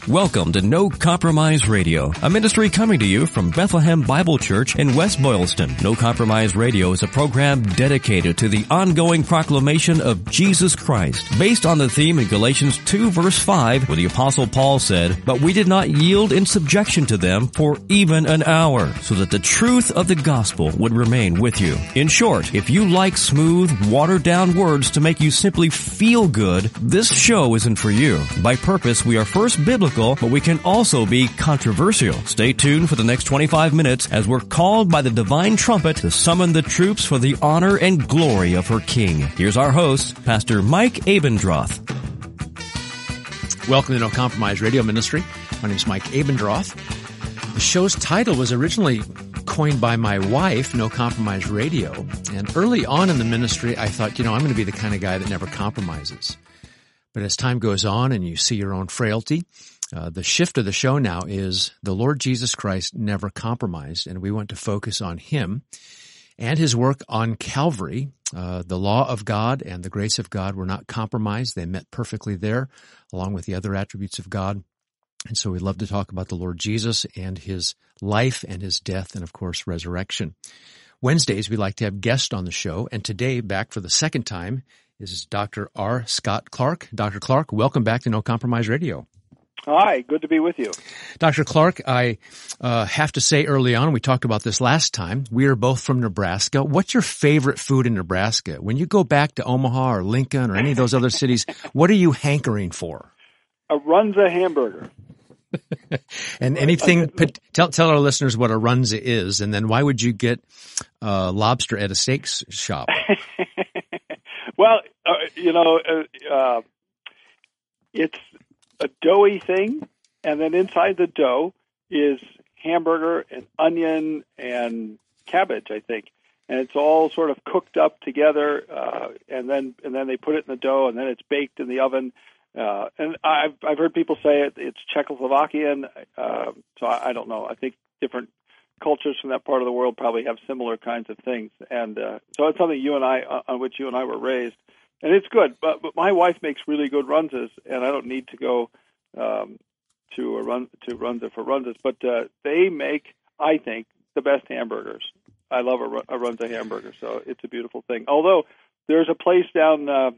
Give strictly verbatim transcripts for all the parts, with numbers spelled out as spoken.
Welcome to No Compromise Radio, a ministry coming to you from Bethlehem Bible Church in West Boylston. No Compromise Radio is a program dedicated to the ongoing proclamation of Jesus Christ, based on the theme in Galatians two verse five, where the Apostle Paul said, "But we did not yield in subjection to them for even an hour, so that the truth of the gospel would remain with you." In short, if you like smooth, watered-down words to make you simply feel good, this show isn't for you. By purpose, we are first biblical, but we can also be controversial. Stay tuned for the next twenty-five minutes as we're called by the divine trumpet to summon the troops for the honor and glory of her King. Here's our host, Pastor Mike Abendroth. Welcome to No Compromise Radio Ministry. My name is Mike Abendroth. The show's title was originally coined by my wife, No Compromise Radio. And early on in the ministry, I thought, you know, I'm going to be the kind of guy that never compromises. But as time goes on and you see your own frailty, Uh, the shift of the show now is the Lord Jesus Christ never compromised, and we want to focus on Him and His work on Calvary. Uh, the law of God and the grace of God were not compromised. They met perfectly there, along with the other attributes of God. And so we love to talk about the Lord Jesus and His life and His death and, of course, resurrection. Wednesdays, we like to have guests on the show, and today, back for the second time, is Doctor R. Scott Clark. Doctor Clark, welcome back to No Compromise Radio. Hi, good to be with you. Doctor Clark, I uh, have to say early on, we talked about this last time, we are both from Nebraska. What's your favorite food in Nebraska? When you go back to Omaha or Lincoln or any of those other cities, what are you hankering for? A Runza hamburger. And anything, tell, tell our listeners what a Runza is, and then why would you get uh, lobster at a steak shop? Well, uh, you know, uh, uh, it's a doughy thing, and then inside the dough is hamburger and onion and cabbage, I think, and it's all sort of cooked up together, uh, and then and then they put it in the dough, and then it's baked in the oven. Uh, and I've I've heard people say it, it's Czechoslovakian, uh, so I, I don't know. I think different cultures from that part of the world probably have similar kinds of things, and uh, so it's something you and I on which you and I were raised. And it's good, but, but my wife makes really good runzas, and I don't need to go um, to a run to Runza for runzas. But uh, they make, I think, the best hamburgers. I love a, a Runza hamburger, so it's a beautiful thing. Although there's a place down, uh,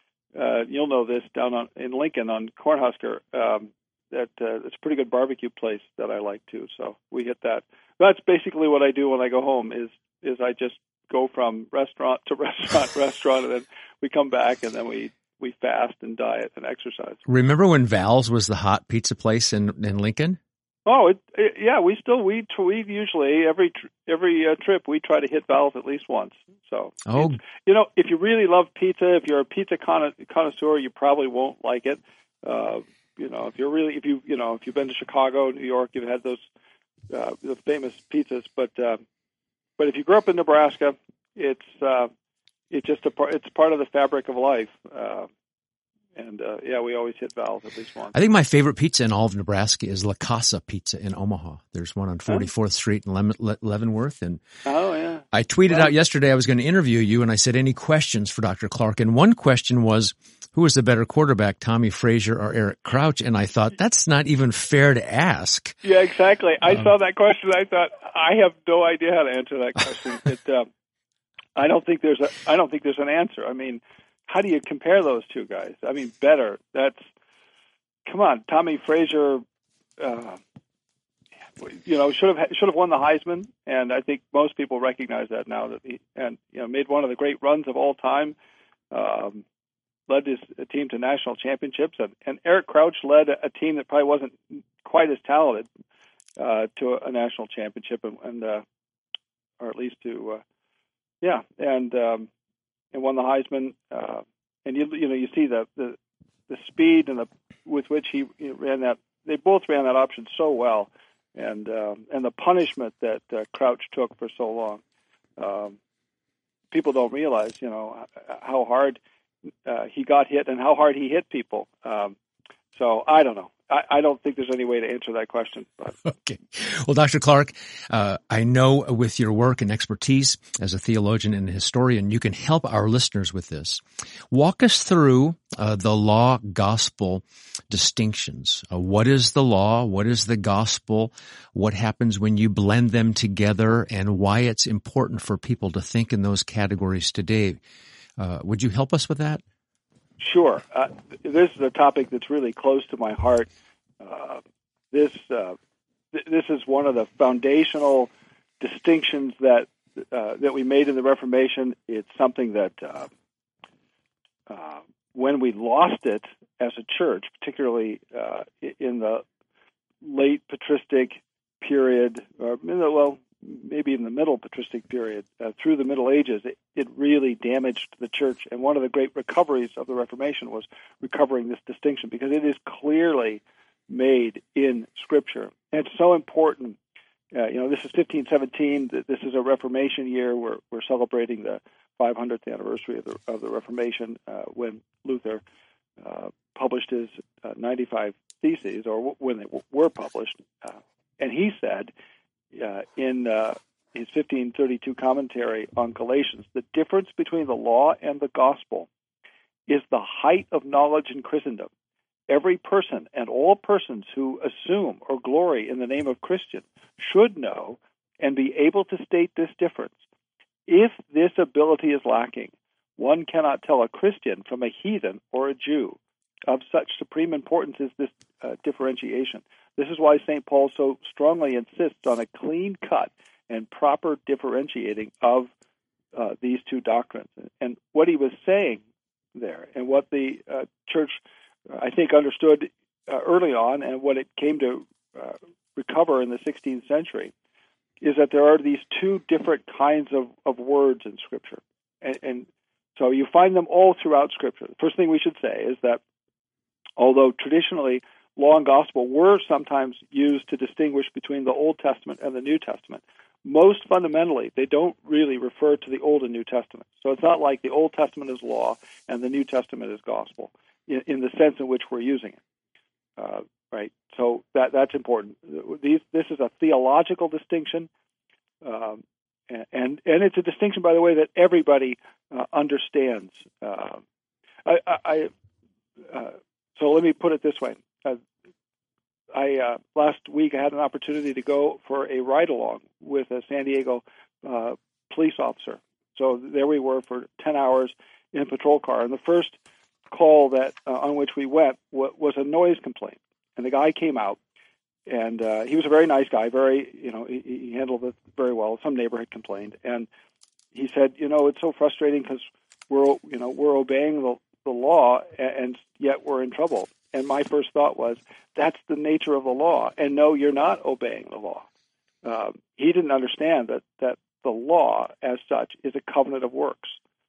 uh, you'll know this, down on, in Lincoln on Cornhusker, um, that uh, it's a pretty good barbecue place that I like too. So we hit that. That's basically what I do when I go home. Is is I just go from restaurant to restaurant, restaurant, and then we come back and then we, we fast and diet and exercise. Remember when Val's was the hot pizza place in, in Lincoln? Oh, it, it, yeah. We still we we usually every every uh, trip we try to hit Val's at least once. So, oh, you know, if you really love pizza, if you're a pizza connoisseur, you probably won't like it. Uh, you know, if you're really if you you know if you've been to Chicago, New York, you've had those uh, the famous pizzas, but. Uh, But if you grew up in Nebraska, it's uh, it's just a part, it's part of the fabric of life. Uh, and uh, yeah, we always hit Val's at least once. I think my favorite pizza in all of Nebraska is La Casa Pizza in Omaha. There's one on forty-fourth Street in Le- Leavenworth. And oh yeah, I tweeted well, out yesterday I was going to interview you, and I said, any questions for Doctor Clark? And one question was, who was the better quarterback, Tommy Frazier or Eric Crouch? And I thought, that's not even fair to ask. Yeah, exactly. I um, saw that question. I thought, I have no idea how to answer that question. It, uh, I don't think there's a. I don't think there's an answer. I mean, how do you compare those two guys? I mean, better. That's come on, Tommy Frazier. Uh, you know, should have should have won the Heisman, and I think most people recognize that now. That he and you know made one of the great runs of all time. Um, led his team to national championships, and, and Eric Crouch led a team that probably wasn't quite as talented uh, to a, a national championship, and, and uh, or at least to, uh, yeah, and um, and won the Heisman. Uh, and you you know you see the the, the speed and the with which he, he ran that. They both ran that option so well, and um, and the punishment that uh, Crouch took for so long. Um, people don't realize, you know, how hard. Uh, he got hit and how hard he hit people. Um, so I don't know. I, I don't think there's any way to answer that question. But. Okay. Well, Doctor Clark, uh, I know with your work and expertise as a theologian and a historian, you can help our listeners with this. Walk us through uh, the law-gospel distinctions. Uh, what is the law? What is the gospel? What happens when you blend them together, and why it's important for people to think in those categories today? Uh, would you help us with that? Sure. Uh, this is a topic that's really close to my heart. Uh, this uh, th- this is one of the foundational distinctions that uh, that we made in the Reformation. It's something that uh, uh, when we lost it as a church, particularly uh, in the late patristic period, or well, maybe in the middle patristic period, uh, through the Middle Ages, it, it really damaged the church. And one of the great recoveries of the Reformation was recovering this distinction, because it is clearly made in Scripture. And it's so important. Uh, you know, this is fifteen seventeen. This is a Reformation year. We're, we're celebrating the five hundredth anniversary of the, of the Reformation uh, when Luther uh, published his uh, ninety-five Theses, or w- when they w- were published. Uh, and he said, Uh, in uh, his fifteen thirty-two commentary on Galatians, the difference between the law and the gospel is the height of knowledge in Christendom. Every person and all persons who assume or glory in the name of Christian should know and be able to state this difference. If this ability is lacking, one cannot tell a Christian from a heathen or a Jew. Of such supreme importance is this uh, differentiation. This is why Saint Paul so strongly insists on a clean cut and proper differentiating of uh, these two doctrines. And what he was saying there, and what the uh, church, uh, I think, understood uh, early on, and what it came to uh, recover in the sixteenth century, is that there are these two different kinds of, of words in Scripture. And, and so you find them all throughout Scripture. The first thing we should say is that although traditionally law and gospel were sometimes used to distinguish between the Old Testament and the New Testament, most fundamentally, they don't really refer to the Old and New Testament. So it's not like the Old Testament is law and the New Testament is gospel in, in the sense in which we're using it. Uh, right? So that that's important. These, this is a theological distinction, um, and and it's a distinction, by the way, that everybody uh, understands. Uh, I, I uh, so let me put it this way. Uh, I uh, last week I had an opportunity to go for a ride-along with a San Diego uh, police officer. So there we were for ten hours in a patrol car. And the first call that uh, on which we went w- was a noise complaint. And the guy came out, and uh, he was a very nice guy. Very, you know, he, he handled it very well. Some neighbor had complained, and he said, you know, it's so frustrating because we're, you know, we're obeying the, the law, and, and yet we're in trouble. And my first thought was, that's the nature of the law. And no, you're not obeying the law. Uh, he didn't understand that, that the law, as such, is a covenant of works.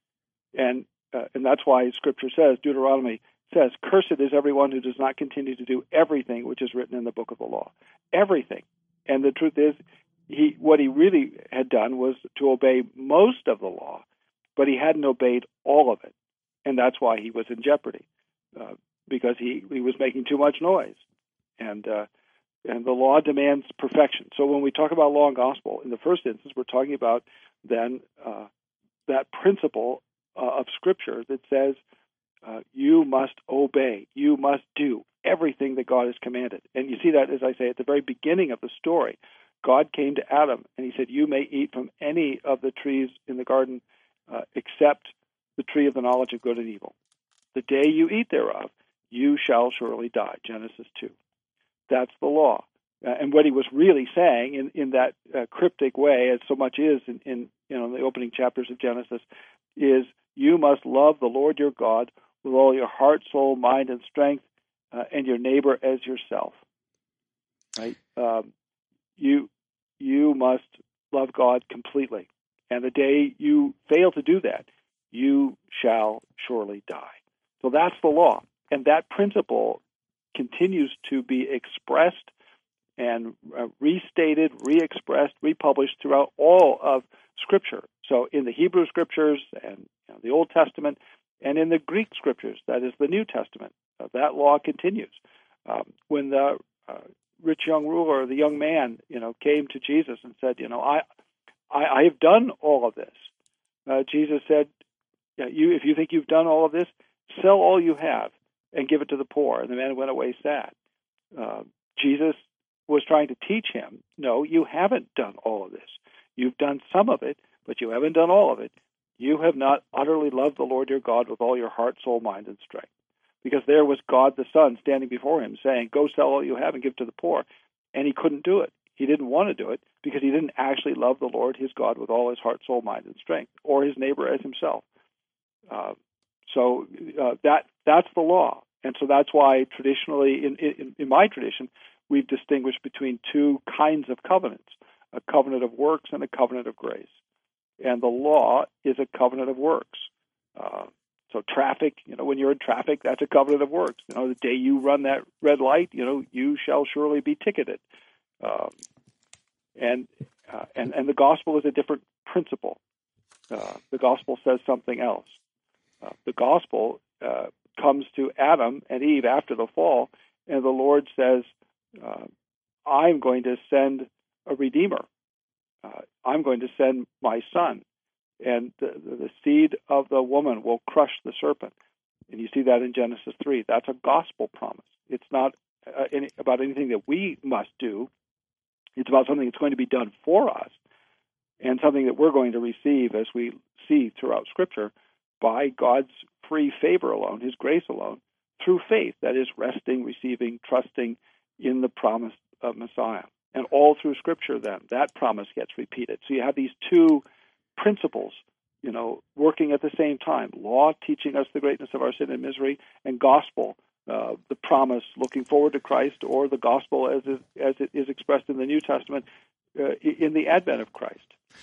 And uh, and that's why Scripture says, Deuteronomy says, cursed is everyone who does not continue to do everything which is written in the book of the law. Everything. And the truth is, he what he really had done was to obey most of the law, but he hadn't obeyed all of it. And that's why he was in jeopardy. Uh, because he, he was making too much noise. And uh, and the law demands perfection. So when we talk about law and gospel, in the first instance, we're talking about then uh, that principle uh, of Scripture that says uh, you must obey, you must do everything that God has commanded. And you see that, as I say, at the very beginning of the story. God came to Adam, and he said, you may eat from any of the trees in the garden uh, except the tree of the knowledge of good and evil. The day you eat thereof, you shall surely die, Genesis two. That's the law. Uh, and what he was really saying in, in that uh, cryptic way, as so much is in, in you know in the opening chapters of Genesis, is you must love the Lord your God with all your heart, soul, mind, and strength, uh, and your neighbor as yourself. Right? Um, you you must love God completely. And the day you fail to do that, you shall surely die. So that's the law. And that principle continues to be expressed and uh, restated, re-expressed, republished throughout all of Scripture. So in the Hebrew Scriptures and you know, the Old Testament, and in the Greek Scriptures, that is the New Testament, uh, that law continues. Um, when the uh, rich young ruler, the young man, you know, came to Jesus and said, you know, I, I, I have done all of this. Uh, Jesus said, yeah, you, if you think you've done all of this, sell all you have and give it to the poor. And the man went away sad. Uh, Jesus was trying to teach him, no, you haven't done all of this. You've done some of it, but you haven't done all of it. You have not utterly loved the Lord your God with all your heart, soul, mind, and strength. Because there was God the Son standing before him saying, go sell all you have and give to the poor. And he couldn't do it. He didn't want to do it because he didn't actually love the Lord his God with all his heart, soul, mind, and strength, or his neighbor as himself. Uh, so uh, that that's the law. And so that's why traditionally, in, in, in my tradition, we've distinguished between two kinds of covenants, a covenant of works and a covenant of grace. And the law is a covenant of works. Uh, so traffic, you know, when you're in traffic, that's a covenant of works. You know, the day you run that red light, you know, you shall surely be ticketed. Um, and, uh, and and the gospel is a different principle. Uh, the gospel says something else. Uh, the gospel uh, comes to Adam and Eve after the fall, and the Lord says, uh, I'm going to send a redeemer. Uh, I'm going to send my son, and the, the seed of the woman will crush the serpent. And you see that in Genesis three. That's a gospel promise. It's not uh, any, about anything that we must do. It's about something that's going to be done for us, and something that we're going to receive, as we see throughout Scripture, by God's free favor alone, his grace alone, through faith. That is, resting, receiving, trusting in the promise of Messiah. And all through Scripture, then, that promise gets repeated. So you have these two principles, you know, working at the same time. Law, teaching us the greatness of our sin and misery, and gospel, uh, the promise looking forward to Christ, or the gospel as it, as it is expressed in the New Testament uh, in the advent of Christ.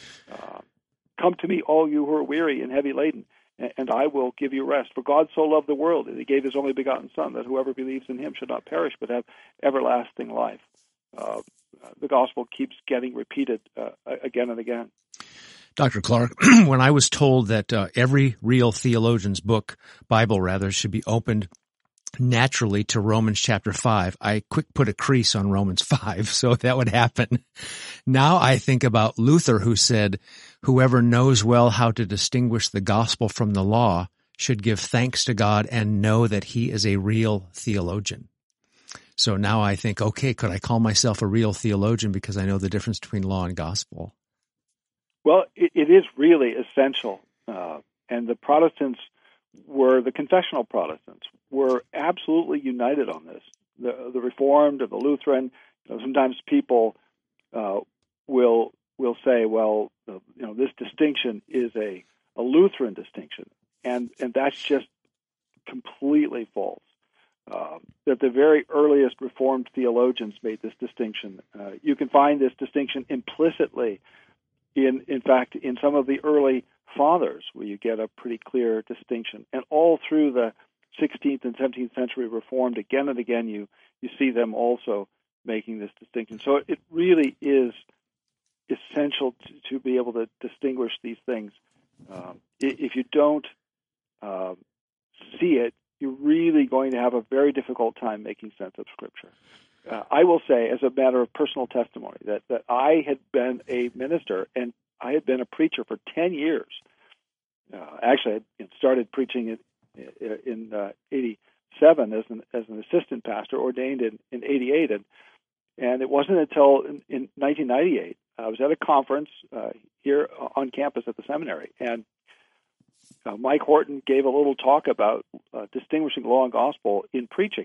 Uh, Come to me, all you who are weary and heavy laden, and I will give you rest. For God so loved the world that he gave his only begotten Son, that whoever believes in him should not perish but have everlasting life. Uh, the gospel keeps getting repeated uh, again and again. Doctor Clark, when I was told that uh, every real theologian's book, Bible rather, should be opened naturally to Romans chapter five, I quick put a crease on Romans five, so that would happen. Now I think about Luther, who said, whoever knows well how to distinguish the gospel from the law should give thanks to God and know that he is a real theologian. So now I think, okay, could I call myself a real theologian because I know the difference between law and gospel? Well, it, it is really essential. Uh, and the Protestants were, the confessional Protestants, were absolutely united on this. The, the Reformed and the Lutheran, you know, sometimes people uh, will will say, well, uh, you know, this distinction is a, a Lutheran distinction. And, and that's just completely false. Uh, that the very earliest Reformed theologians made this distinction. Uh, you can find this distinction implicitly in, in fact, in some of the early fathers, where you get a pretty clear distinction. And all through the sixteenth and seventeenth century Reformed, again and again, you, you see them also making this distinction. So it really is essential to, to be able to distinguish these things. Um, if you don't uh, see it, you're really going to have a very difficult time making sense of Scripture. Uh, I will say, as a matter of personal testimony, that, that I had been a minister and I had been a preacher for ten years. Uh, actually, I had started preaching in, in uh, eighty-seven as an as an assistant pastor, ordained in, in eighty-eight. And, and it wasn't until in, in nineteen ninety-eight, I was at a conference uh, here on campus at the seminary, and Uh, Mike Horton gave a little talk about uh, distinguishing law and gospel in preaching.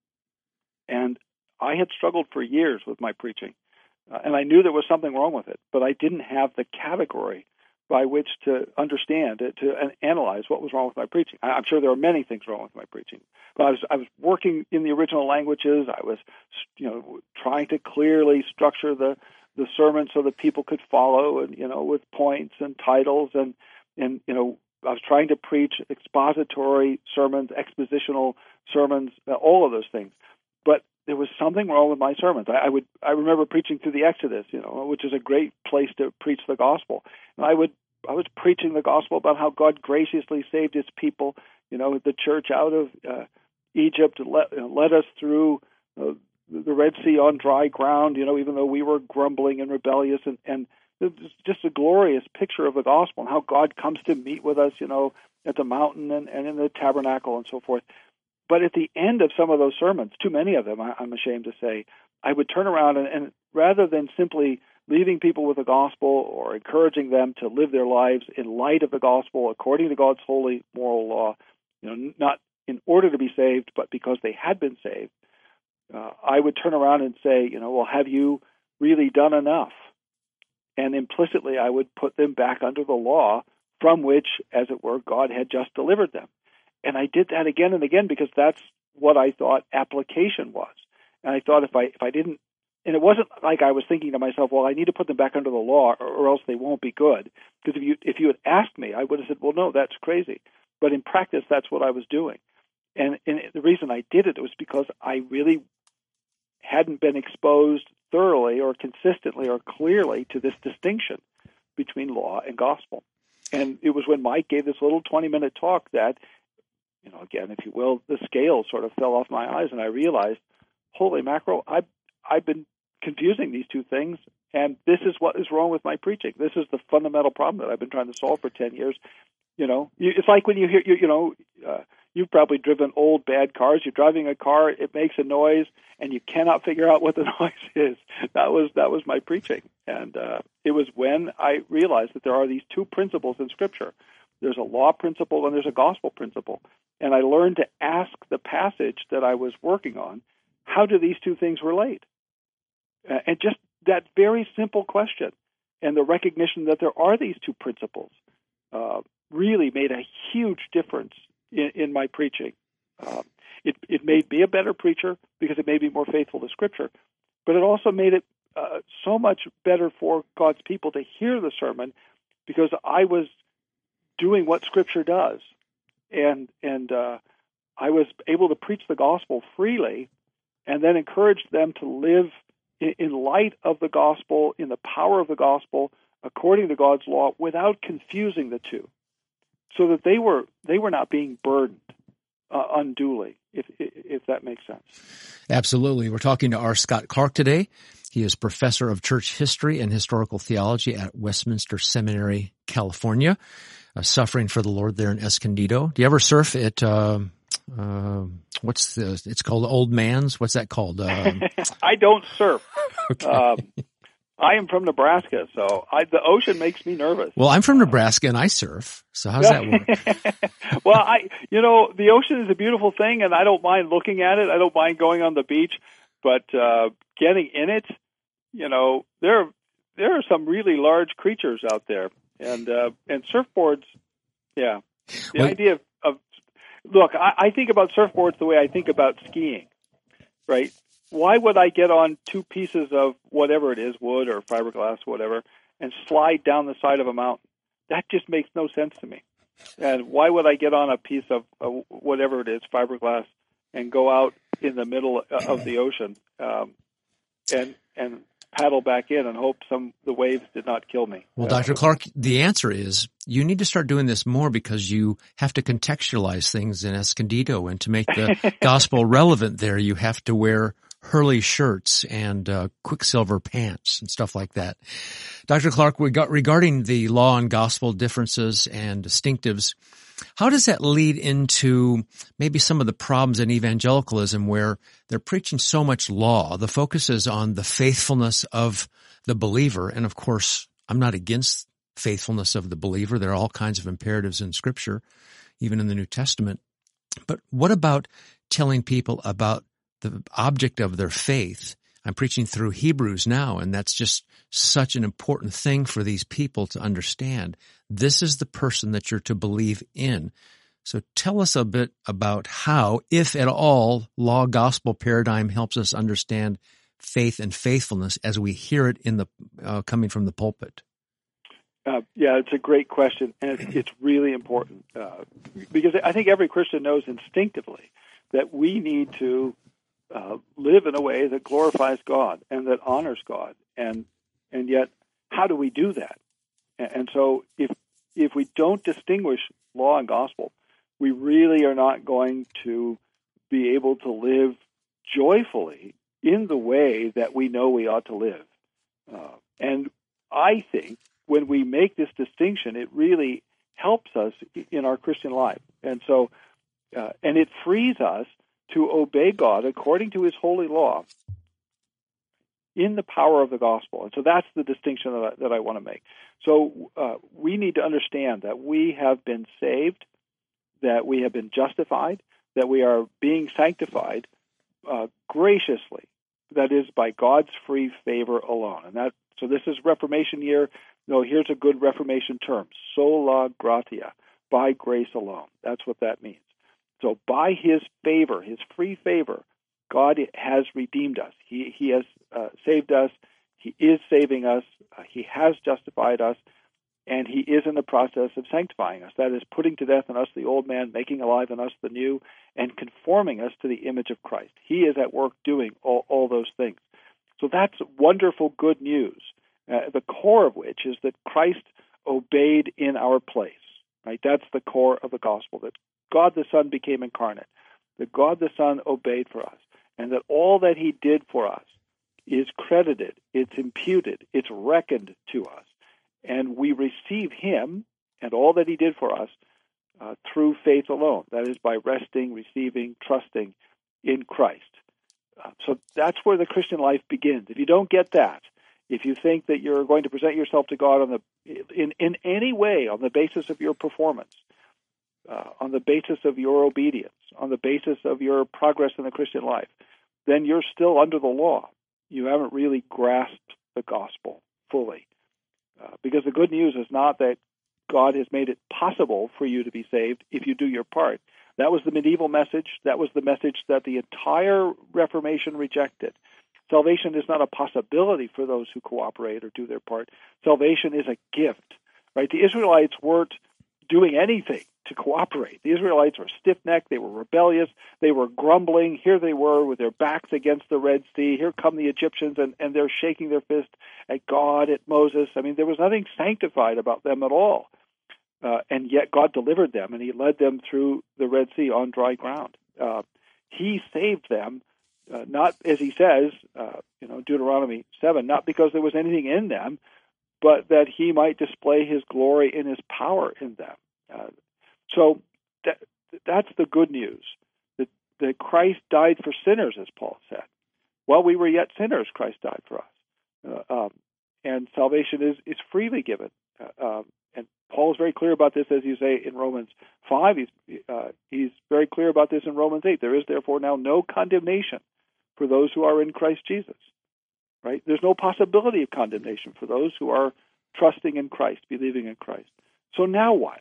And I had struggled for years with my preaching, uh, and I knew there was something wrong with it, but I didn't have the category by which to understand it, to uh, analyze what was wrong with my preaching. I, I'm sure there are many things wrong with my preaching, but I was, I was working in the original languages. I was, you know, trying to clearly structure the, the sermon so that people could follow, and, you know, with points and titles, and, and, you know, I was trying to preach expository sermons, expositional sermons, uh, all of those things. But there was something wrong with my sermons. I, I would I remember preaching through the Exodus, you know, which is a great place to preach the gospel. And I would I was preaching the gospel about how God graciously saved his people, you know, the church out of uh, Egypt, and led, you know, led us through uh, the Red Sea on dry ground, you know, even though we were grumbling and rebellious, and, and it's just a glorious picture of the gospel and how God comes to meet with us, you know, at the mountain and, and in the tabernacle and so forth. But at the end of some of those sermons, too many of them, I, I'm ashamed to say, I would turn around and, and rather than simply leaving people with the gospel or encouraging them to live their lives in light of the gospel according to God's holy moral law, you know, not in order to be saved, but because they had been saved, uh, I would turn around and say, you know, well, have you really done enough? And implicitly, I would put them back under the law from which, as it were, God had just delivered them. And I did that again and again because that's what I thought application was. And I thought if I if I didn't, and it wasn't like I was thinking to myself, well, I need to put them back under the law or, or else they won't be good. Because if you if you had asked me, I would have said, well, no, that's crazy. But in practice, that's what I was doing. And, and the reason I did it was because I really hadn't been exposed thoroughly or consistently or clearly to this distinction between law and gospel. And it was when Mike gave this little twenty-minute talk that, you know, again, if you will, the scales sort of fell off my eyes, and I realized, holy mackerel, I've, I've been confusing these two things, and this is what is wrong with my preaching. This is the fundamental problem that I've been trying to solve for ten years. You know, it's like when you hear, you, you know, uh, you've probably driven old, bad cars. You're driving a car, it makes a noise, and you cannot figure out what the noise is. That was that was my preaching. And uh, it was when I realized that there are these two principles in Scripture. There's a law principle and there's a gospel principle. And I learned to ask the passage that I was working on, how do these two things relate? Uh, and just that very simple question and the recognition that there are these two principles uh, really made a huge difference in, in my preaching. Uh, it, it made me a better preacher because it made me more faithful to Scripture, but it also made it uh, so much better for God's people to hear the sermon because I was doing what Scripture does. And and uh, I was able to preach the gospel freely and then encourage them to live in, in light of the gospel, in the power of the gospel, according to God's law, without confusing the two, so that they were they were not being burdened uh, unduly, if if that makes sense. Absolutely. We're talking to R. Scott Clark today. He is professor of church history and historical theology at Westminster Seminary, California, uh, suffering for the Lord there in Escondido. Do you ever surf at, uh, uh, what's the, it's called Old Man's? What's that called? Um, I don't surf. Okay. Um, I am from Nebraska, so I, the ocean makes me nervous. Well, I'm from Nebraska and I surf. So how's that work? Well, I, you know, the ocean is a beautiful thing and I don't mind looking at it. I don't mind going on the beach, but, uh, getting in it, you know, there, there are some really large creatures out there and, uh, and surfboards. Yeah. The well, idea of, of look, I, I think about surfboards the way I think about skiing, right? Why would I get on two pieces of whatever it is, wood or fiberglass, whatever, and slide down the side of a mountain? That just makes no sense to me. And why would I get on a piece of uh, whatever it is, fiberglass, and go out in the middle of the ocean um, and and paddle back in and hope some the waves did not kill me? Well, Doctor Clark, the answer is you need to start doing this more because you have to contextualize things in Escondido, and to make the gospel relevant there, you have to wear Hurley shirts and uh, Quicksilver pants and stuff like that. Doctor Clark, we got, regarding the law and gospel differences and distinctives, how does that lead into maybe some of the problems in evangelicalism where they're preaching so much law? The focus is on the faithfulness of the believer. And of course, I'm not against faithfulness of the believer. There are all kinds of imperatives in Scripture, even in the New Testament. But what about telling people about the object of their faith? I'm preaching through Hebrews now, and that's just such an important thing for these people to understand. This is the person that you're to believe in. So tell us a bit about how, if at all, law-gospel paradigm helps us understand faith and faithfulness as we hear it in the uh, coming from the pulpit. Uh, yeah, it's a great question, and it's, it's really important uh, because I think every Christian knows instinctively that we need to Uh, live in a way that glorifies God and that honors God, and and yet how do we do that? And, and so if if we don't distinguish law and gospel, we really are not going to be able to live joyfully in the way that we know we ought to live. Uh, and I think when we make this distinction, it really helps us in our Christian life. And so, uh, and it frees us to obey God according to his holy law in the power of the gospel. And so that's the distinction that I, that I want to make. So uh, we need to understand that we have been saved, that we have been justified, that we are being sanctified uh, graciously. That is by God's free favor alone. And that so this is Reformation year. No, here's a good Reformation term: sola gratia, by grace alone. That's what that means. So by his favor, his free favor, God has redeemed us. He he has uh, saved us. He is saving us. Uh, he has justified us. And he is in the process of sanctifying us. That is, putting to death in us the old man, making alive in us the new, and conforming us to the image of Christ. He is at work doing all, all those things. So that's wonderful good news, uh, the core of which is that Christ obeyed in our place. Right? That's the core of the gospel, that God the Son became incarnate, that God the Son obeyed for us, and that all that he did for us is credited, it's imputed, it's reckoned to us. And we receive him and all that he did for us uh, through faith alone. That is, by resting, receiving, trusting in Christ. Uh, so that's where the Christian life begins. If you don't get that, if you think that you're going to present yourself to God on the in, in any way on the basis of your performance, uh, on the basis of your obedience, on the basis of your progress in the Christian life, then you're still under the law. You haven't really grasped the gospel fully. Uh, because the good news is not that God has made it possible for you to be saved if you do your part. That was the medieval message. That was the message that the entire Reformation rejected. Salvation is not a possibility for those who cooperate or do their part. Salvation is a gift, right? The Israelites weren't doing anything to cooperate. The Israelites were stiff-necked. They were rebellious. They were grumbling. Here they were with their backs against the Red Sea. Here come the Egyptians, and, and they're shaking their fist at God, at Moses. I mean, there was nothing sanctified about them at all. Uh, and yet God delivered them, and he led them through the Red Sea on dry ground. Uh, he saved them, uh, not, as he says, uh, you know, Deuteronomy seven, not because there was anything in them, but that he might display his glory in his power in them. Uh, so that, that's the good news, that, that Christ died for sinners, as Paul said. While we were yet sinners, Christ died for us. Uh, um, and salvation is, is freely given. Uh, um, and Paul is very clear about this, as you say, in Romans five. He's, uh, he's very clear about this in Romans eight. There is therefore now no condemnation for those who are in Christ Jesus. Right? There's no possibility of condemnation for those who are trusting in Christ, believing in Christ. So now what?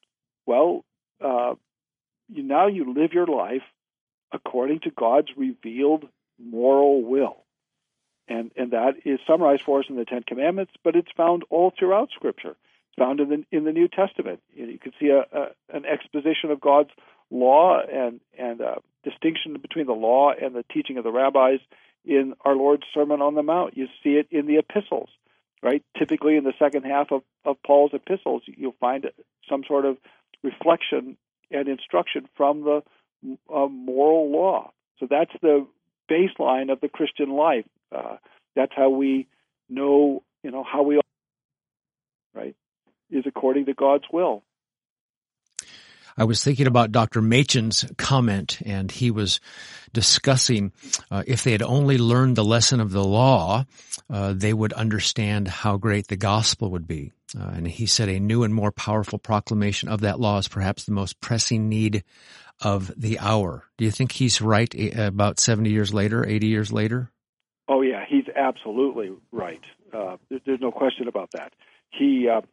Well, uh, you, now you live your life according to God's revealed moral will. And and that is summarized for us in the Ten Commandments, but it's found all throughout Scripture. It's found in the in the New Testament. You know, you can see a, a, an exposition of God's law and and a distinction between the law and the teaching of the rabbis in our Lord's Sermon on the Mount. You see it in the epistles, right? Typically in the second half of, of Paul's epistles, you'll find some sort of reflection and instruction from the uh, moral law. So that's the baseline of the Christian life. Uh, that's how we know, you know, how we, right, is according to God's will. I was thinking about Doctor Machen's comment, and he was discussing uh, if they had only learned the lesson of the law, uh, they would understand how great the gospel would be. Uh, and he said a new and more powerful proclamation of that law is perhaps the most pressing need of the hour. Do you think he's right about seventy years later, eighty years later? Oh, yeah, he's absolutely right. Uh, there, there's no question about that. He... Uh,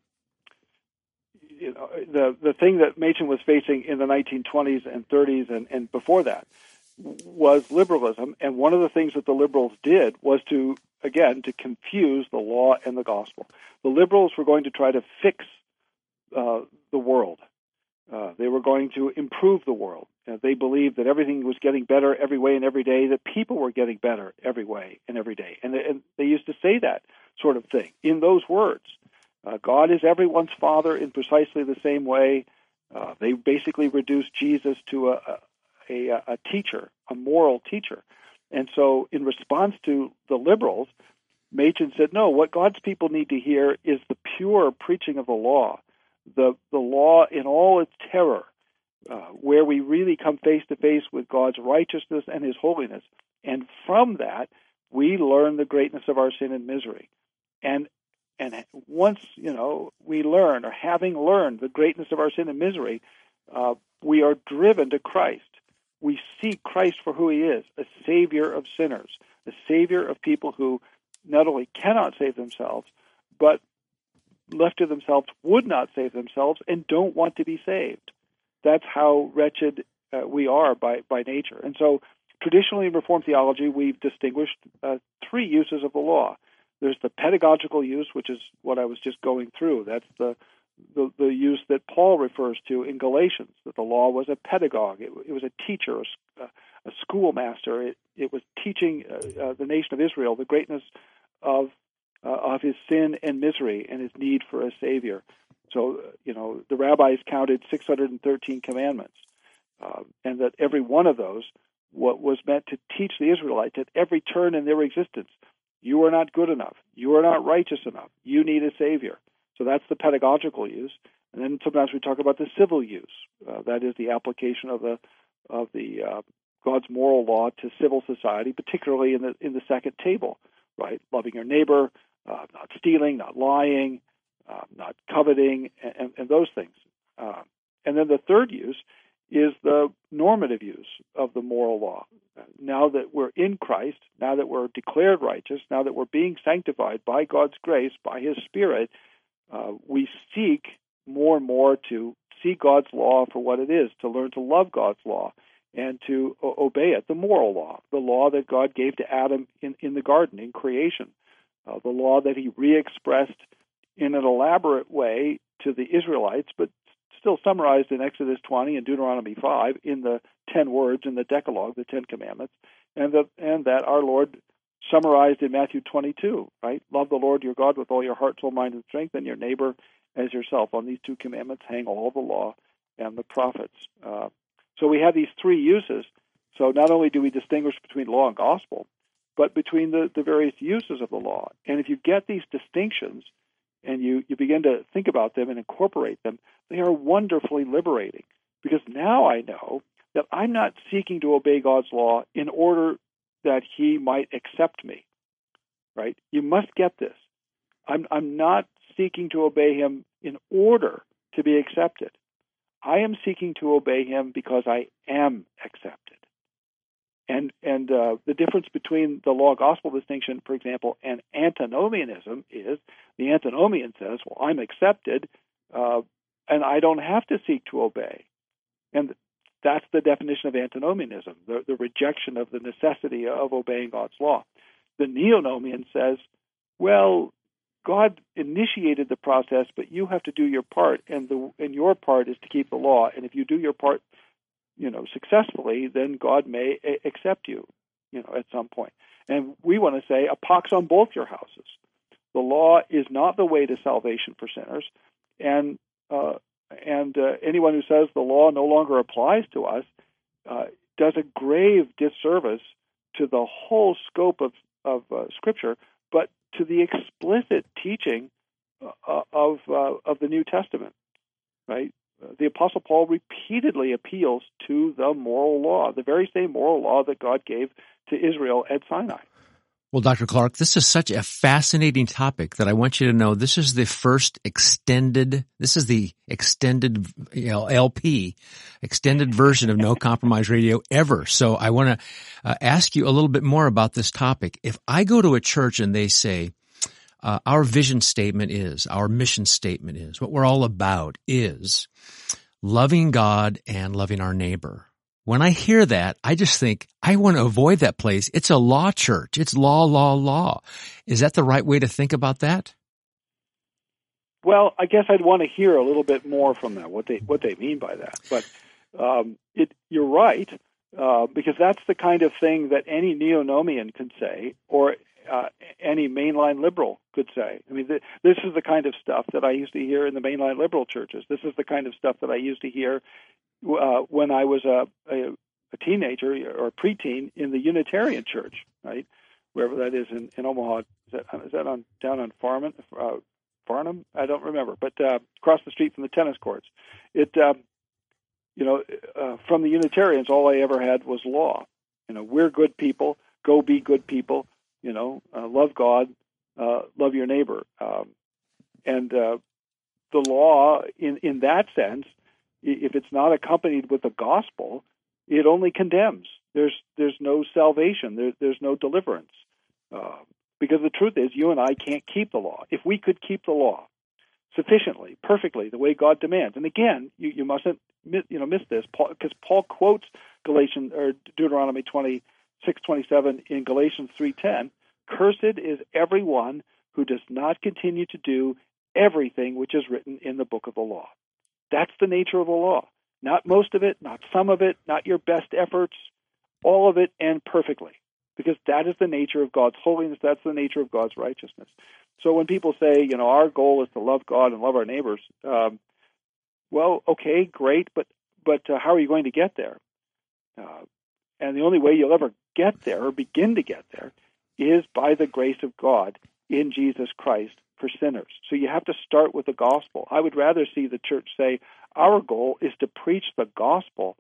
You know, the the thing that Machen was facing in the nineteen twenties and thirties and, and before that was liberalism, and one of the things that the liberals did was to, again, to confuse the law and the gospel. The liberals were going to try to fix uh, the world. Uh, they were going to improve the world. Uh, they believed that everything was getting better every way and every day, that people were getting better every way and every day. And they, and they used to say that sort of thing in those words. Uh, God is everyone's father in precisely the same way. Uh, they basically reduced Jesus to a, a, a, a teacher, a moral teacher. And so in response to the liberals, Machen said, no, what God's people need to hear is the pure preaching of the law, the, the law in all its terror, uh, where we really come face to face with God's righteousness and his holiness. And from that, we learn the greatness of our sin and misery. And and once, you know, we learn, or having learned the greatness of our sin and misery, uh, we are driven to Christ. We see Christ for who he is, a Savior of sinners, a Savior of people who not only cannot save themselves, but left to themselves would not save themselves and don't want to be saved. That's how wretched uh, we are by, by nature. And so traditionally in Reformed theology, we've distinguished uh, three uses of the law. There's the pedagogical use, which is what I was just going through. That's the the, the use that Paul refers to in Galatians, that the law was a pedagogue. It, it was a teacher, a, a schoolmaster. It, it was teaching uh, uh, the nation of Israel the greatness of uh, of his sin and misery and his need for a Savior. So, uh, you know, the rabbis counted six hundred thirteen commandments, uh, and that every one of those what was meant to teach the Israelites at every turn in their existence, you are not good enough. You are not righteous enough. You need a Savior. So that's the pedagogical use. And then sometimes we talk about the civil use. Uh, that is the application of the of the uh, God's moral law to civil society, particularly in the in the second table, right? Loving your neighbor, uh, not stealing, not lying, uh, not coveting, and, and, and those things. Uh, and then the third use is the normative use of the moral law. Now that we're in Christ, now that we're declared righteous, now that we're being sanctified by God's grace, by his Spirit, uh, we seek more and more to see God's law for what it is, to learn to love God's law and to o- obey it, the moral law, the law that God gave to Adam in, in the garden, in creation, uh, the law that he re-expressed in an elaborate way to the Israelites, but still summarized in Exodus twenty and Deuteronomy five in the ten words in the Decalogue, the Ten Commandments, and that and that our Lord summarized in Matthew twenty-two, right? Love the Lord your God with all your heart, soul, mind, and strength, and your neighbor as yourself. On these two commandments hang all the law and the prophets. Uh, so we have these three uses. So not only do we distinguish between law and gospel, but between the, the various uses of the law. And if you get these distinctions and you, you begin to think about them and incorporate them, they are wonderfully liberating. Because now I know that I'm not seeking to obey God's law in order that he might accept me, right? You must get this. I'm, I'm not seeking to obey him in order to be accepted. I am seeking to obey him because I am accepted. And and uh, the difference between the law-gospel distinction, for example, and antinomianism is the antinomian says, well, I'm accepted, uh, and I don't have to seek to obey. And that's the definition of antinomianism, the, the rejection of the necessity of obeying God's law. The neonomian says, well, God initiated the process, but you have to do your part, and the and your part is to keep the law. And if you do your part, you know, successfully, then God may a- accept you, you know, at some point. And we want to say a pox on both your houses. The law is not the way to salvation for sinners, and uh, and uh, anyone who says the law no longer applies to us uh, does a grave disservice to the whole scope of of uh, Scripture, but to the explicit teaching uh, of uh, of the New Testament, right? The Apostle Paul repeatedly appeals to the moral law, the very same moral law that God gave to Israel at Sinai. Well, Doctor Clark, this is such a fascinating topic that I want you to know this is the first extended, this is the extended, you know, L P, extended version of No Compromise Radio ever. So I want to uh, ask you a little bit more about this topic. If I go to a church and they say, uh, our vision statement is, our mission statement is, what we're all about is loving God and loving our neighbor. When I hear that, I just think, I want to avoid that place. It's a law church. It's law, law, law. Is that the right way to think about that? Well, I guess I'd want to hear a little bit more from them, what they what they mean by that. But um, it, you're right, uh, because that's the kind of thing that any neonomian can say, or uh, any mainline liberal could say. I mean, th- this is the kind of stuff that I used to hear in the mainline liberal churches. This is the kind of stuff that I used to hear Uh, when I was a, a a teenager or a preteen in the Unitarian Church, right, wherever that is in, in Omaha. Is that, is that on down on Farnham? Uh, Farnham? I don't remember, but uh, across the street from the tennis courts. It, uh, you know, uh, from the Unitarians, all I ever had was law. You know, we're good people. Go be good people. You know, uh, love God, uh, love your neighbor, um, and uh, the law, in in that sense, if it's not accompanied with the gospel, it only condemns. There's there's no salvation. There, there's no deliverance. Uh, because the truth is, you and I can't keep the law. If we could keep the law sufficiently, perfectly, the way God demands, and again, you, you mustn't miss, you know miss this, because Paul, Paul quotes Galatians or Deuteronomy twenty-six twenty-seven in Galatians three ten. Cursed is everyone who does not continue to do everything which is written in the book of the law. That's the nature of the law. Not most of it, not some of it, not your best efforts, all of it, and perfectly. Because that is the nature of God's holiness. That's the nature of God's righteousness. So when people say, you know, our goal is to love God and love our neighbors, um, well, okay, great, but but uh, how are you going to get there? Uh, and the only way you'll ever get there or begin to get there is by the grace of God in Jesus Christ for sinners. So you have to start with the gospel. I would rather see the church say, our goal is to preach the gospel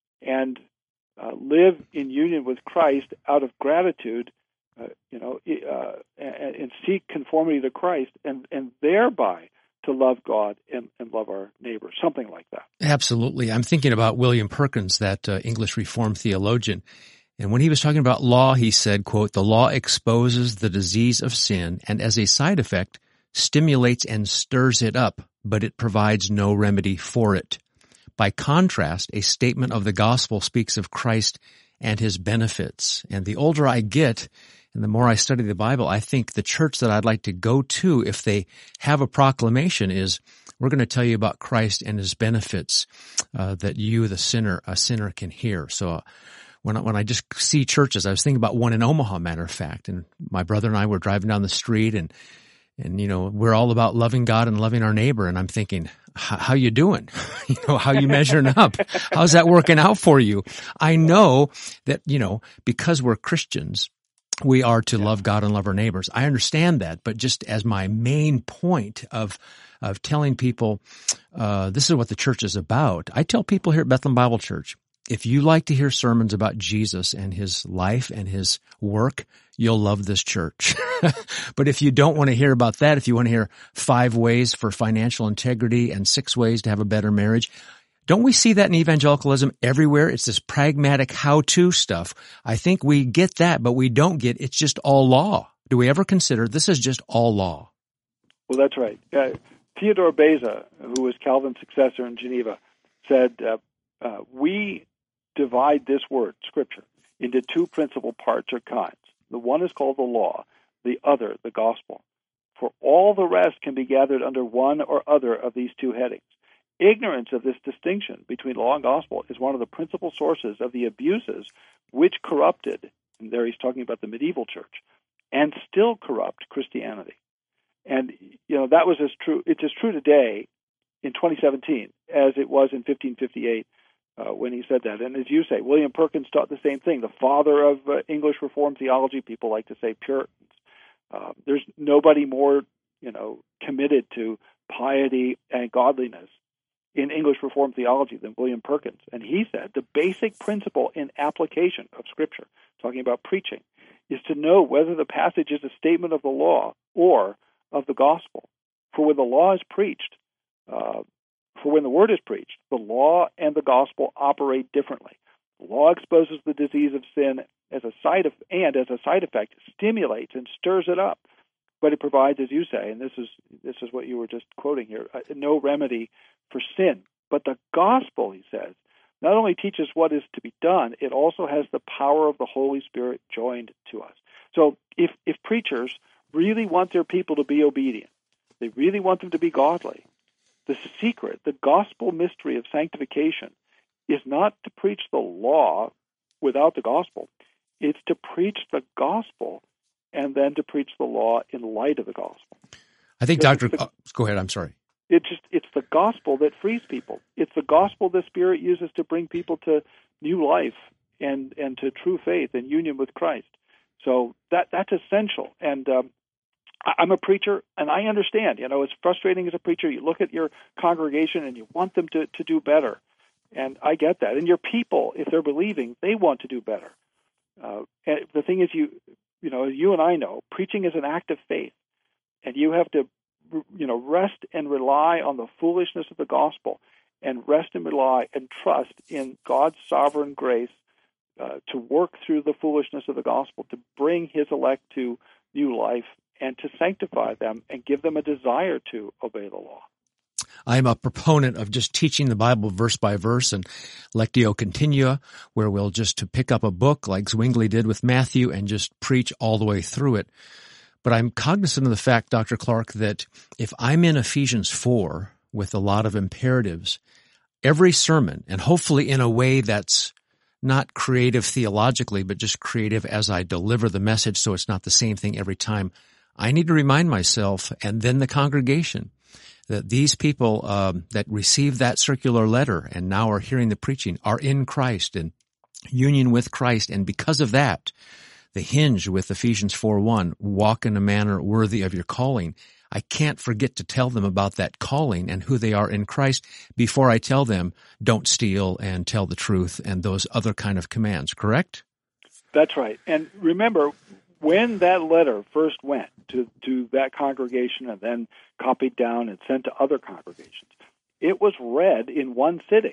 and uh, live in union with Christ out of gratitude, uh, you know, uh, and, and seek conformity to Christ, and, and thereby to love God and, and love our neighbors, something like that. Absolutely. I'm thinking about William Perkins, that uh, English Reformed theologian. And when he was talking about law, he said, quote, "The law exposes the disease of sin and as a side effect stimulates and stirs it up, but it provides no remedy for it. By contrast, a statement of the gospel speaks of Christ and his benefits." And the older I get and the more I study the Bible, I think the church that I'd like to go to if they have a proclamation is, we're going to tell you about Christ and his benefits uh, that you, the sinner, a sinner can hear. So uh, When I, when I just see churches, I was thinking about one in Omaha, matter of fact, and my brother and I were driving down the street, and, and, you know, we're all about loving God and loving our neighbor, and I'm thinking, how you doing? You know, how you measuring up? How's that working out for you? I know that, you know, because we're Christians, we are to yeah. love God and love our neighbors. I understand that, but just as my main point of of telling people, uh, this is what the church is about, I tell people here at Bethlehem Bible Church, if you like to hear sermons about Jesus and his life and his work, you'll love this church. But if you don't want to hear about that, if you want to hear five ways for financial integrity and six ways to have a better marriage, don't we see that in evangelicalism everywhere? It's this pragmatic how-to stuff. I think we get that, but we don't get it's just all law. Do we ever consider this is just all law? Well, that's right. Uh, Theodore Beza, who was Calvin's successor in Geneva, said, uh, uh, we divide this word, Scripture, into two principal parts or kinds. The one is called the law, the other, the gospel. For all the rest can be gathered under one or other of these two headings. Ignorance of this distinction between law and gospel is one of the principal sources of the abuses which corrupted, and there he's talking about the medieval church, and still corrupt Christianity. And, you know, that was as true, it's as true today in twenty seventeen as it was in fifteen fifty-eight. Uh, when he said that. And as you say, William Perkins taught the same thing. The father of uh, English Reformed theology, people like to say Puritans. Uh, there's nobody more, you know, committed to piety and godliness in English Reformed theology than William Perkins. And he said the basic principle in application of Scripture, talking about preaching, is to know whether the passage is a statement of the law or of the gospel. For when the law is preached, uh, For when the word is preached, the law and the gospel operate differently. The law exposes the disease of sin as a side of, and as a side effect stimulates and stirs it up. But it provides, as you say, and this is this is what you were just quoting here, uh, no remedy for sin. But the gospel, he says, not only teaches what is to be done, it also has the power of the Holy Spirit joined to us. So if if preachers really want their people to be obedient, they really want them to be godly, the secret, the gospel mystery of sanctification is not to preach the law without the gospel. It's to preach the gospel and then to preach the law in light of the gospel. I think, Doctor The, oh, go ahead, I'm sorry. It just it's the gospel that frees people. It's the gospel the Spirit uses to bring people to, new life and, and to true faith and union with Christ. So that that's essential. And um, I'm a preacher, and I understand. You know, it's frustrating as a preacher. You look at your congregation, and you want them to, to do better. And I get that. And your people, if they're believing, they want to do better. Uh, and the thing is, you you know, you and I know, preaching is an act of faith. And you have to, you know, rest and rely on the foolishness of the gospel, and rest and rely and trust in God's sovereign grace uh, to work through the foolishness of the gospel, to bring his elect to new life and to sanctify them and give them a desire to obey the law. I'm a proponent of just teaching the Bible verse by verse and Lectio Continua, where we'll just to pick up a book like Zwingli did with Matthew and just preach all the way through it. But I'm cognizant of the fact, Doctor Clark, that if I'm in Ephesians four with a lot of imperatives, every sermon, and hopefully in a way that's not creative theologically, but just creative as I deliver the message so it's not the same thing every time, I need to remind myself and then the congregation that these people um, that received that circular letter and now are hearing the preaching are in Christ and union with Christ. And because of that, the hinge with Ephesians four one, walk in a manner worthy of your calling. I can't forget to tell them about that calling and who they are in Christ before I tell them don't steal and tell the truth and those other kind of commands, correct? That's right. And remember, when that letter first went to, to that congregation and then copied down and sent to other congregations, it was read in one sitting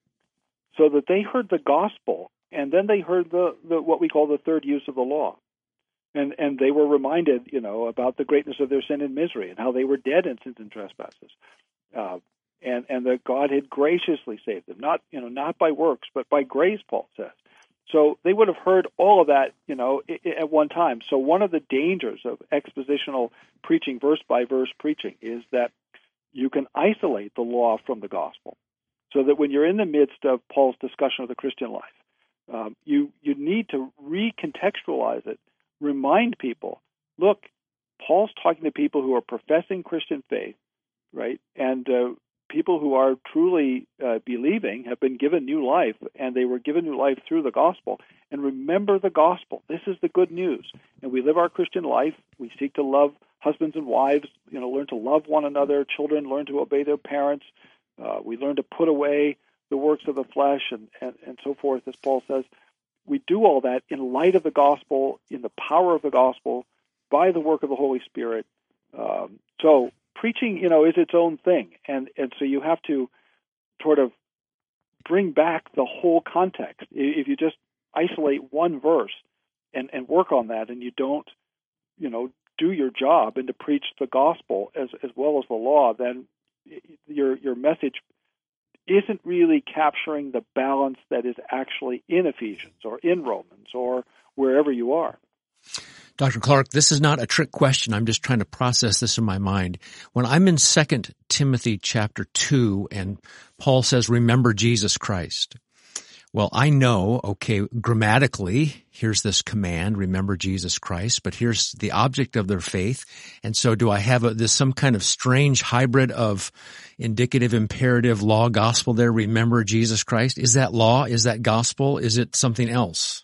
so that they heard the gospel, and then they heard the, the what we call the third use of the law. And and they were reminded, you know, about the greatness of their sin and misery and how they were dead in sins and trespasses. Uh, and, and that God had graciously saved them, not, you know, not by works, but by grace, Paul says. So they would have heard all of that, you know, at one time. So one of the dangers of expositional preaching, verse by verse preaching, is that you can isolate the law from the gospel. So that when you're in the midst of Paul's discussion of the Christian life, um, you you need to recontextualize it, remind people, look, Paul's talking to people who are professing Christian faith, right? And uh, people who are truly uh, believing have been given new life, and they were given new life through the gospel. And remember the gospel. This is the good news. And we live our Christian life. We seek to love husbands and wives, you know, learn to love one another. Children learn to obey their parents. Uh, we learn to put away the works of the flesh and, and, and so forth, as Paul says. We do all that in light of the gospel, in the power of the gospel, by the work of the Holy Spirit. Um, so preaching, you know, is its own thing. And, and so you have to sort of bring back the whole context. If you just isolate one verse and, and work on that, and you don't, you know, do your job and to preach the gospel as, as well as the law, then your your message isn't really capturing the balance that is actually in Ephesians or in Romans or wherever you are. Doctor Clark, this is not a trick question. I'm just trying to process this in my mind. When I'm in Second Timothy chapter two and Paul says, remember Jesus Christ. Well, I know, okay, grammatically, here's this command, remember Jesus Christ, but here's the object of their faith. And so do I have a, this some kind of strange hybrid of indicative, imperative, law, gospel there, remember Jesus Christ? Is that law? Is that gospel? Is it something else?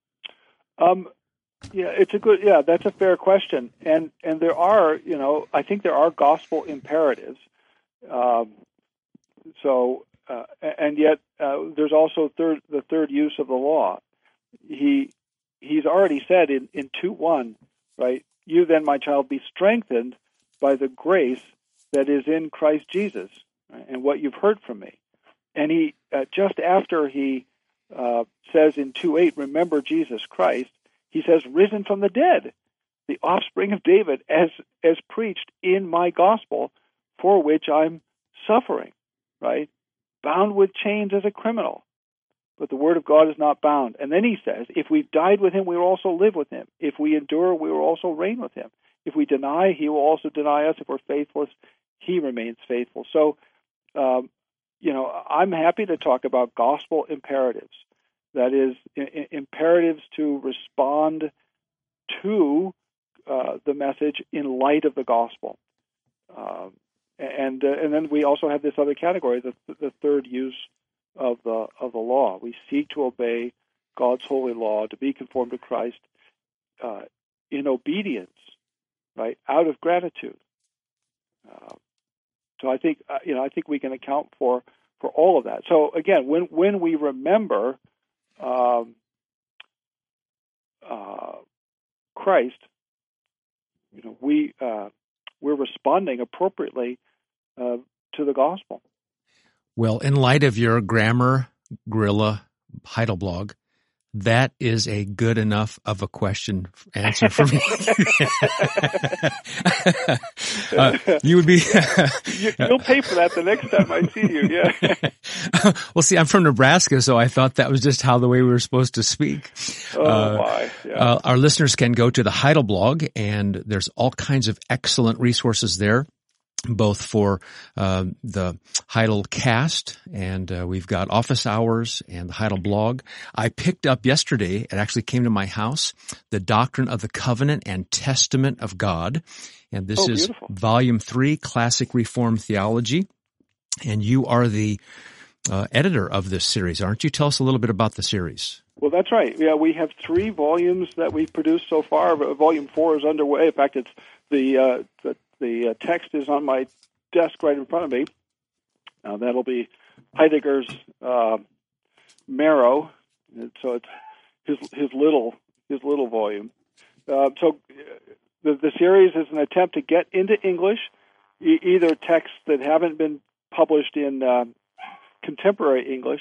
Um, yeah, it's a good, yeah, that's a fair question. And, and there are, you know, I think there are gospel imperatives. Um, so, Uh, and yet, uh, there's also third, the third use of the law. He he's already said in, in two one, right? You then, my child, be strengthened by the grace that is in Christ Jesus, right? And what you've heard from me. And he uh, just after he uh, says in two eight, remember Jesus Christ, he says, risen from the dead, the offspring of David, as as preached in my gospel, for which I'm suffering, right? Bound with chains as a criminal, but the word of God is not bound. And then he says, if we've died with him, we will also live with him. If we endure, we will also reign with him. If we deny, he will also deny us. If we're faithless, he remains faithful. So, um, you know, I'm happy to talk about gospel imperatives. That is, I- imperatives to respond to uh, the message in light of the gospel. Um, And uh, and then we also have this other category, the the third use of the of the law. We seek to obey God's holy law, to be conformed to Christ uh, in obedience, right, out of gratitude. Uh, so I think uh, you know I think we can account for, for all of that. So again, when when we remember um, uh, Christ, you know, we uh, we're responding appropriately uh, to the gospel. Well, in light of your Grammar Gorilla Heidelblog, that is a good enough of a question answer for me. uh, you would be. you, you'll pay for that the next time I see you. Yeah. Well, see, I'm from Nebraska, so I thought that was just how the way we were supposed to speak. Oh, uh, my. Yeah. Uh, our listeners can go to the Heidelblog, and there's all kinds of excellent resources there, both for uh, the Heidelcast, and uh, we've got office hours and the Heidelblog. I picked up yesterday, it actually came to my house, The Doctrine of the Covenant and Testament of God. And this oh, is beautiful. Volume three, Classic Reformed Theology. And you are the uh, editor of this series, aren't you? Tell us a little bit about the series. Well, that's right. Yeah, we have three volumes that we've produced so far. Volume four is underway. In fact, it's the uh, the The uh, text is on my desk right in front of me. Uh, that'll be Heidegger's uh, Marrow. And so it's his his little his little volume. Uh, so the the series is an attempt to get into English e- either texts that haven't been published in uh, contemporary English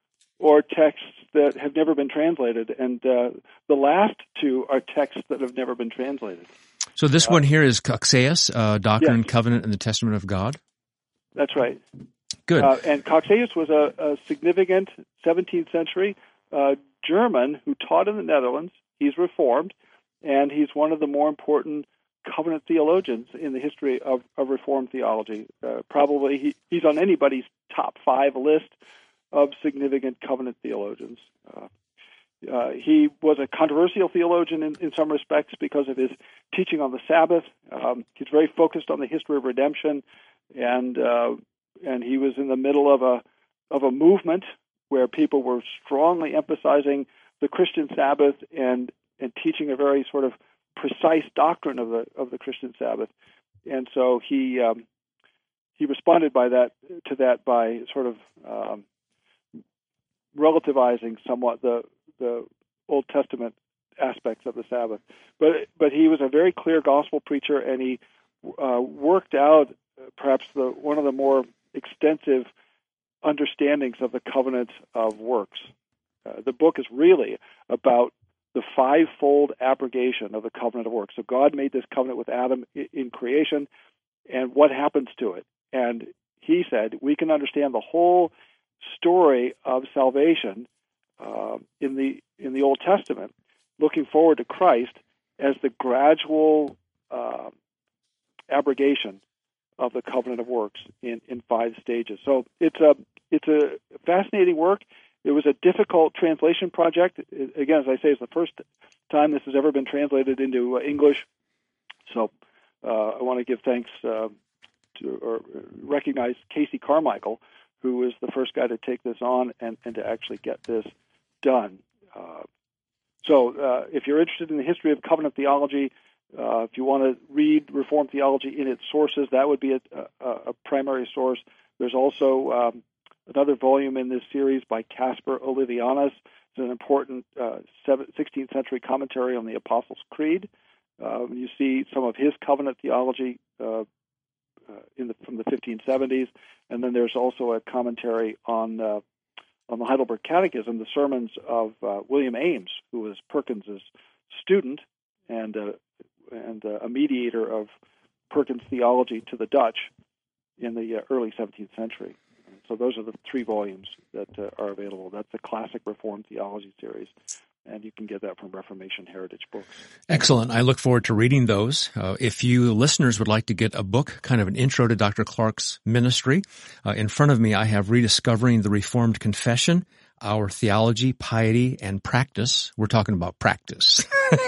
or texts that have never been translated. And uh, the last two are texts that have never been translated. So this one here is Coxaeus, uh, Doctrine yes. and Covenant and the Testament of God? That's right. Good. Uh, and Coxaeus was a, a significant seventeenth century uh, German who taught in the Netherlands. He's Reformed, and he's one of the more important covenant theologians in the history of, of Reformed theology. Uh, probably he, he's on anybody's top five list of significant covenant theologians. Uh, Uh, he was a controversial theologian in, in some respects because of his teaching on the Sabbath. Um, he's very focused on the history of redemption, and uh, and he was in the middle of a of a movement where people were strongly emphasizing the Christian Sabbath and and teaching a very sort of precise doctrine of the of the Christian Sabbath. And so he um, he responded by that to that by sort of um, relativizing somewhat the the Old Testament aspects of the Sabbath. But but he was a very clear gospel preacher, and he uh, worked out perhaps the one of the more extensive understandings of the covenant of works. Uh, the book is really about the fivefold abrogation of the covenant of works. So God made this covenant with Adam in, in creation, and what happens to it? And he said we can understand the whole story of salvation Uh, in the in the Old Testament, looking forward to Christ as the gradual uh, abrogation of the covenant of works in, in five stages. So it's a it's a fascinating work. It was a difficult translation project. It, again, as I say, it's the first time this has ever been translated into uh, English. So uh, I want to give thanks uh, to or recognize Casey Carmichael, who was the first guy to take this on and, and to actually get this done. Uh, so uh, if you're interested in the history of covenant theology, uh, if you want to read Reformed theology in its sources, that would be a, a, a primary source. There's also um, another volume in this series by Caspar Olevianus. It's an important uh, sixteenth century commentary on the Apostles' Creed. Uh, you see some of his covenant theology uh, uh, in the, from the fifteen seventies, and then there's also a commentary on uh, on the Heidelberg Catechism, the sermons of uh, William Ames, who was Perkins's student and uh, and uh, a mediator of Perkins' theology to the Dutch in the uh, early seventeenth century. And so those are the three volumes that uh, are available. That's the Classic Reformed Theology series, and you can get that from Reformation Heritage Books. Excellent. I look forward to reading those. Uh, if you listeners would like to get a book, kind of an intro to Doctor Clark's ministry, uh, in front of me I have Rediscovering the Reformed Confession. our theology, piety, and practice. We're talking about practice.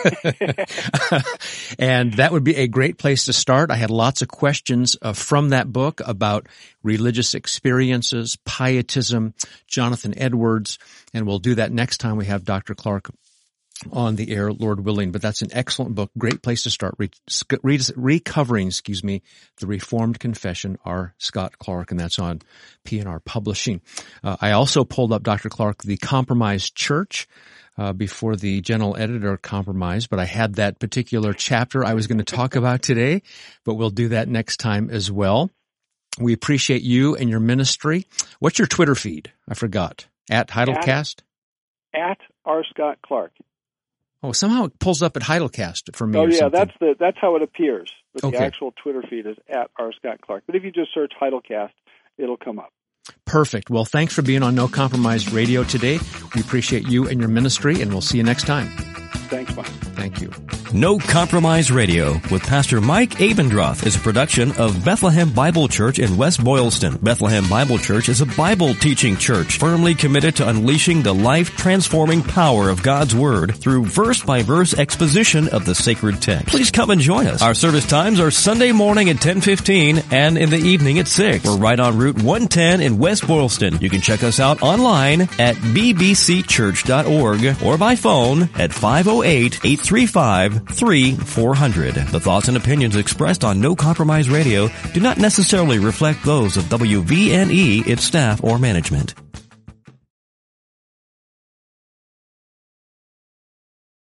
And that would be a great place to start. I had lots of questions uh, from that book about religious experiences, pietism, Jonathan Edwards, and we'll do that next time we have Doctor Clark on the air, Lord willing. But that's an excellent book. Great place to start. Re- re- recovering, excuse me, the Reformed Confession, R. Scott Clark, and that's on P N R Publishing. Uh, I also pulled up, Doctor Clark, The Compromised Church, uh, before the general editor compromised, but I had that particular chapter I was going to talk about today, but we'll do that next time as well. We appreciate you and your ministry. What's your Twitter feed? I forgot. At Heidelcast? At, at R. Scott Clark. Oh, somehow it pulls up at Heidelcast for me. Oh, or yeah, something. that's the that's how it appears. But okay. The actual Twitter feed is at R. Scott Clark. But if you just search Heidelcast, it'll come up. Perfect. Well, thanks for being on No Compromise Radio today. We appreciate you and your ministry, and we'll see you next time. Thanks, Mike. Thank you. No Compromise Radio with Pastor Mike Abendroth is a production of Bethlehem Bible Church in West Boylston. Bethlehem Bible Church is a Bible teaching church firmly committed to unleashing the life-transforming power of God's Word through verse-by-verse exposition of the sacred text. Please come and join us. Our service times are Sunday morning at ten fifteen and in the evening at six. We're right on Route one ten in West Boylston. You can check us out online at b b c church dot org or by phone at five oh eight, eight three five, three four hundred. The thoughts and opinions expressed on No Compromise Radio do not necessarily reflect those of W V N E, its staff, or management.